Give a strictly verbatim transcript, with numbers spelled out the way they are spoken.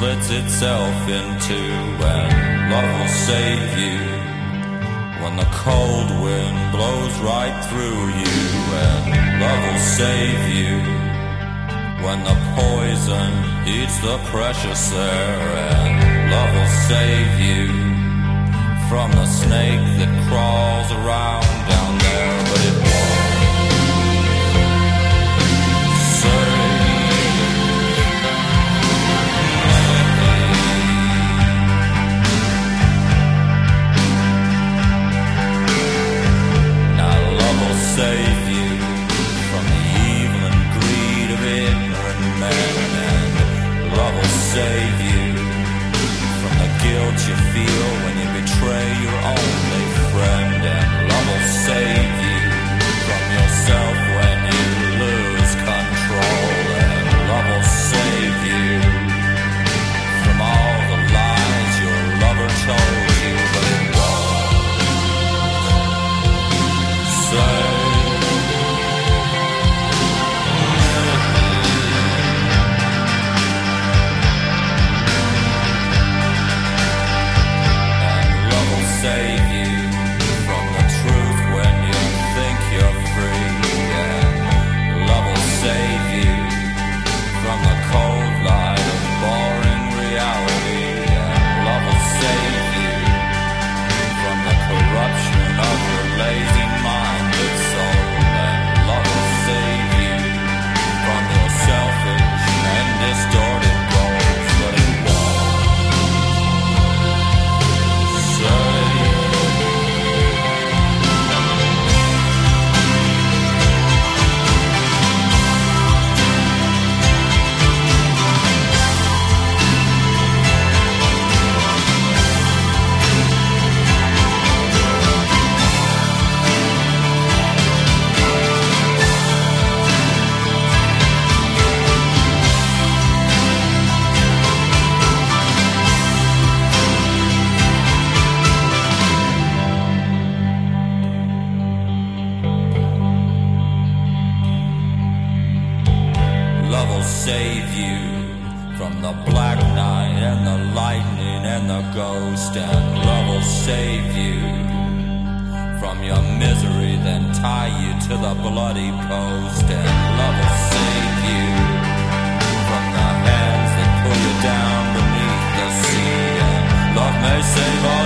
splits itself in two, and love will save you when the cold wind blows right through you, and love will save you when the poison eats the precious air, and love will save you from the snake that crawls around down there, but it won't save. Now love will save you from the evil and greed of ignorant men, and love will save you from the guilt you feel when you betray your only friend, and love will save you from yourself when you lose control, and love will save you from all the lies your lover told you, but it won't save. Save you from the truth when you think you're free, and love will save you from the cold light of boring reality, and love will save you from the corruption of your lazy minded soul, and love will save you from your selfish and distorted goals, but it won't save. Love will save you from the black night and the lightning and the ghost, and love will save you from your misery, then tie you to the bloody post, and love will save you from the hands that pull you down beneath the sea, and love may save all